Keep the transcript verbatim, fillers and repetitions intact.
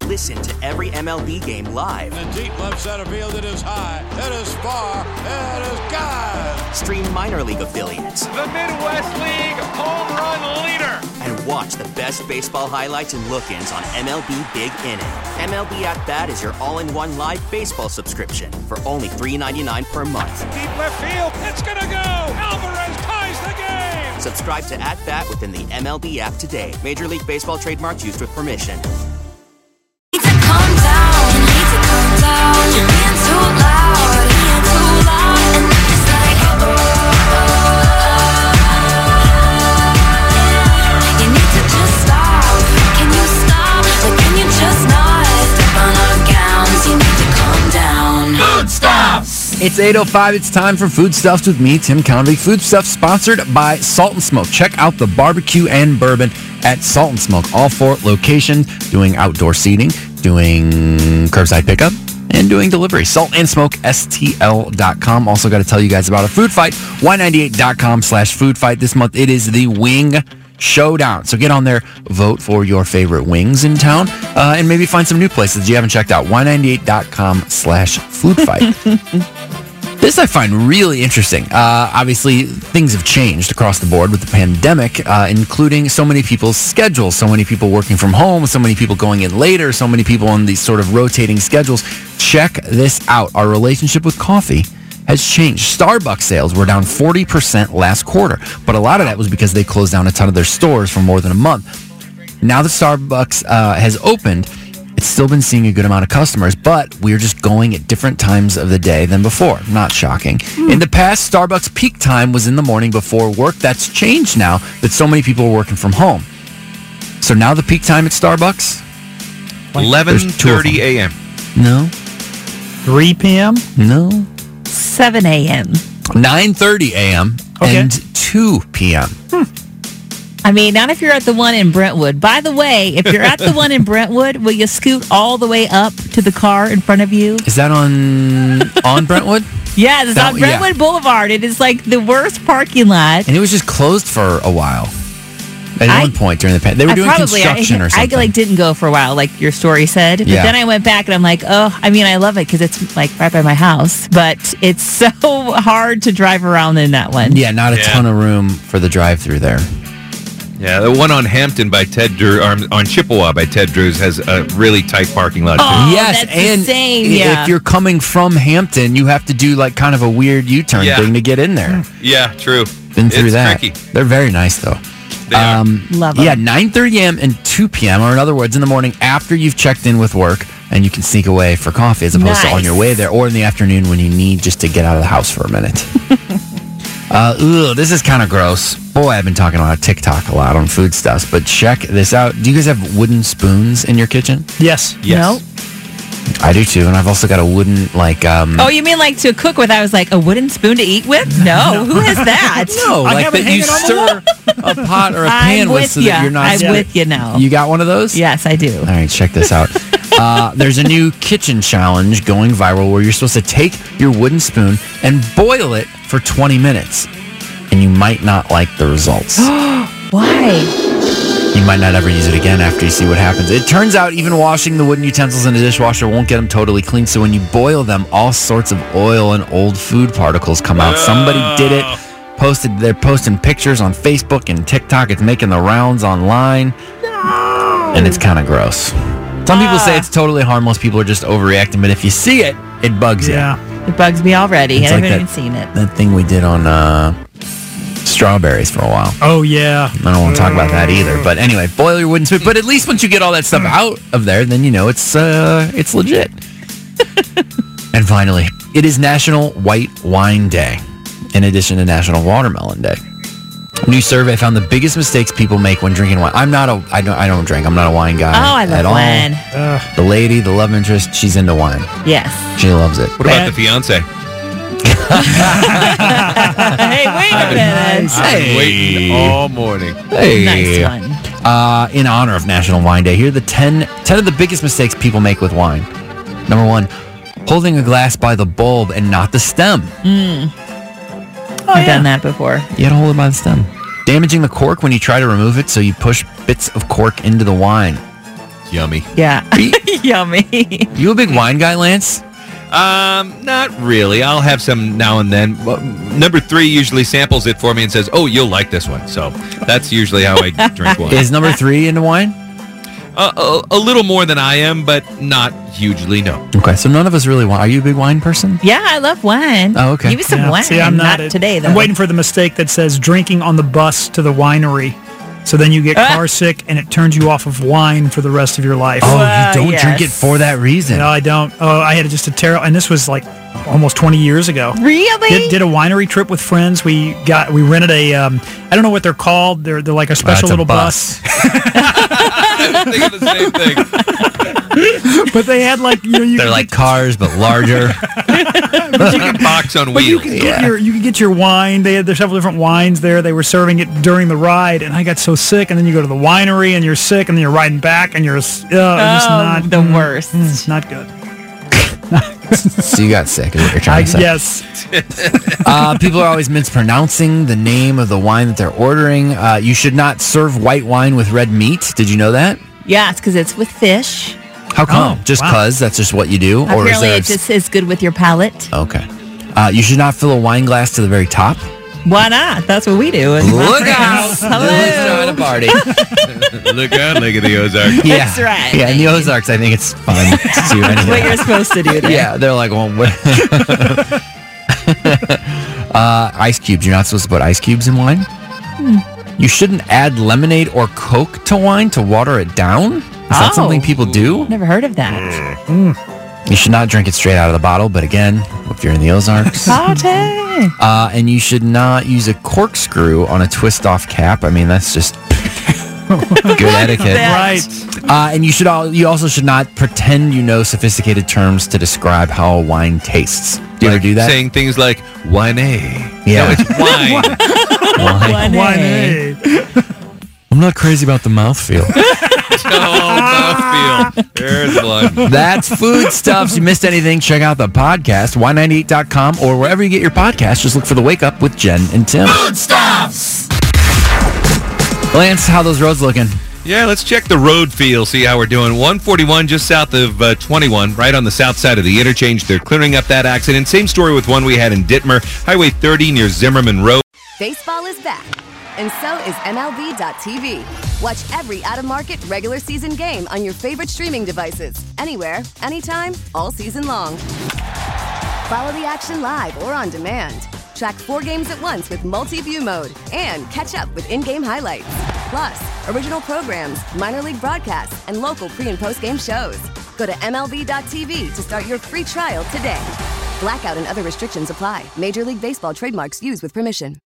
Listen to every M L B game live. In the deep left center field, it is high, it is far, it is gone. Stream minor league affiliates. The Midwest League home run leader. And watch the best baseball highlights and look-ins on M L B Big Inning. M L B At Bat is your all-in-one live baseball subscription for only three dollars and ninety-nine cents per month. Deep left field, it's gonna go. Alvarez ties the game. Subscribe to At Bat within the M L B app today. Major League Baseball trademarks used with permission. Need to calm down, you need to calm down. You're being too loud, being too loud. And it's like, oh, yeah. You need to just stop. Can you stop? Or can you just not step on our gowns? You need to calm down. Food Stuffs! It's eight oh five. It's time for Food Stuffs with me, Tim Convey. Food Stuffs sponsored by Salt and Smoke. Check out the barbecue and bourbon at Salt and Smoke. All four locations, doing outdoor seating, doing curbside pickup, and doing delivery. Salt and Smoke, S T L dot com. Also got to tell you guys about a food fight, Y ninety-eight dot com slash food fight. This month it is the Wing Showdown. So get on there, vote for your favorite wings in town, uh, and maybe find some new places you haven't checked out. Y ninety-eight dot com slash food fight. This I find really interesting. Uh, obviously, things have changed across the board with the pandemic, uh, including so many people's schedules, so many people working from home, so many people going in later, so many people on these sort of rotating schedules. Check this out. Our relationship with coffee has changed. Starbucks sales were down forty percent last quarter, but a lot of that was because they closed down a ton of their stores for more than a month. Now that Starbucks uh, has opened, it's still been seeing a good amount of customers, but we're just going at different times of the day than before. Not shocking. Mm. In the past, Starbucks peak time was in the morning before work. That's changed now that so many people are working from home. So now the peak time at Starbucks? eleven thirty a.m. No. three p.m.? No. seven a.m. nine thirty a.m. Okay. and two p.m. Hmm. I mean, not if you're at the one in Brentwood. By the way, if you're at the one in Brentwood, will you scoot all the way up to the car in front of you? Is that on on Brentwood? Yeah, it's that, on Brentwood yeah. Boulevard. It is like the worst parking lot. And it was just closed for a while. At I, one point during the pandemic. They were I doing probably, construction I, or something. I like didn't go for a while, like your story said. But yeah. then I went back and I'm like, oh, I mean, I love it because it's like right by my house. But it's so hard to drive around in that one. Yeah, not a yeah. ton of room for the drive-through there. Yeah, the one on Hampton by Ted Drew, or on Chippewa by Ted Drews has a really tight parking lot, too. Oh, yes, that's and the same, i- yeah. if you're coming from Hampton, you have to do like kind of a weird U-turn Yeah. thing to get in there. Yeah, true. Been through it's that. tricky. They're very nice, though. They are. Love 'em. Yeah, nine thirty a.m. and two p.m., or in other words, in the morning after you've checked in with work, and you can sneak away for coffee as opposed to on Nice. your way there, or in the afternoon when you need just to get out of the house for a minute. uh, ugh, this is kind of gross. Boy, I've been talking about TikTok a lot on food stuffs, but check this out. Do you guys have wooden spoons in your kitchen? Yes. Yes. No. I do too, and I've also got a wooden, like... Um, Oh, you mean like to cook with? I was like, a wooden spoon to eat with? No. Who has that? No, I like have it that you hanging on stir a pot or a I'm pan with with so ya. that you're not... I'm scared. with you now. You got one of those? Yes, I do. All right, check this out. uh, there's a new kitchen challenge going viral where you're supposed to take your wooden spoon and boil it for twenty minutes. And you might not like the results. Why? You might not ever use it again after you see what happens. It turns out even washing the wooden utensils in a dishwasher won't get them totally clean. So when you boil them, all sorts of oil and old food particles come out. Somebody did it. Posted. They're posting pictures on Facebook and TikTok. It's making the rounds online. And it's kind of gross. Some people say it's totally harmless. People are just overreacting. But if you see it, it bugs you. Yeah. It bugs me already. It's I like haven't that- even seen it. That thing we did on uh, strawberries for a while. Oh, yeah. I don't want to talk about that either. But anyway, boil your wooden spoon. But at least once you get all that stuff out of there, then you know it's uh, it's legit. And finally, it is National White Wine Day, in addition to National Watermelon Day. A new survey found the biggest mistakes people make when drinking wine. I'm not a, I don't, I don't drink. I'm not a wine guy. Oh, I at love all. wine. Uh, The lady, the love interest, she's into wine. Yes. She loves it. What about the fiance? Hey, wait a minute. I've been waiting all morning. Hey. Nice one. Uh, in honor of National Wine Day, here are the ten, ten of the biggest mistakes people make with wine. Number one, holding a glass by the bulb and not the stem. Mm. I've done that before. You gotta hold it by the stem. Damaging the cork when you try to remove it, so you push bits of cork into the wine. Yummy. Yeah. Yummy. You a big wine guy, Lance? Um, not really. I'll have some now and then. Well, number three usually samples it for me and says, "Oh, you'll like this one." So that's usually how I drink wine. Is number three into wine? Uh, a, a little more than I am, but not hugely. No. Okay, so none of us really want. Are you a big wine person? Yeah, I love wine. Oh, okay. Give me some Yeah. wine. See, I'm not, it. today, though. I'm waiting for the mistake that says drinking on the bus to the winery. So then you get Ah. car sick and it turns you off of wine for the rest of your life. Oh, Well, you don't drink it yes. for that reason. No, I don't. Oh, I had just a terrible, and this was like almost twenty years ago. Really? Did, did a winery trip with friends. We got we rented a um, I don't know what they're called. They're they're like a special That's a little bus. bus. I was thinking the same thing. But they had like you know you They're could like get, cars, but larger. Chicken box on but you wheels. could get Yeah. your you could get your wine. They had there's several different wines there. They were serving it during the ride, and I got so sick. And then you go to the winery and you're sick, and then you're riding back, and you're uh, just Oh, not the mm, worst. mm, it's not good. So you got sick, is what you're I, trying to say. yes. Uh, people are always mispronouncing the name of the wine that they're ordering. Uh, you should not serve white wine with red meat. Did you know that? Yeah, it's because it's with fish. How come? Oh, just wow. cause? That's just what you do? Or is Apparently, there... it just is good with your palate. Okay. Uh, you should not fill a wine glass to the very top. Why not? That's what we do. Look out! Hello. Let's start a party. Look out, look at the Ozarks. Yeah. That's right. Yeah, in the Ozarks, I think it's fun to do That's what anyway. you're supposed to do there. Yeah, they're like, well, what? uh, ice cubes. You're not supposed to put ice cubes in wine. You shouldn't add lemonade or Coke to wine to water it down. Is that Oh. something people do? Never heard of that. You should not drink it straight out of the bottle, but again, if you're in the Ozarks. Party. Uh, and you should not use a corkscrew on a twist-off cap. I mean, that's just good etiquette. Right. Uh, and you should all, you also should not pretend you know sophisticated terms to describe how a wine tastes. Do you Like ever do that? Saying things like wine. Yeah. No, it's wine. Wine. One Wine, A. hey. I'm not crazy about the mouthfeel. Oh, mouthfeel. There's one. That's Food Stuffs. You missed anything, check out the podcast, Y ninety-eight dot com, or wherever you get your podcast. Just look for The Wake Up with Jen and Tim. Food Stuffs! Lance, how those roads looking? Yeah, let's check the road feel, see how we're doing. one forty-one just south of uh, twenty-one, right on the south side of the interchange. They're clearing up that accident. Same story with one we had in Dittmer, Highway thirty near Zimmerman Road. Baseball is back, and so is M L B dot T V. Watch every out-of-market regular season game on your favorite streaming devices, anywhere, anytime, all season long. Follow the action live or on demand. Track four games at once with multi-view mode and catch up with in-game highlights. Plus, original programs, minor league broadcasts, and local pre- and post-game shows. Go to M L B dot T V to start your free trial today. Blackout and other restrictions apply. Major League Baseball trademarks used with permission.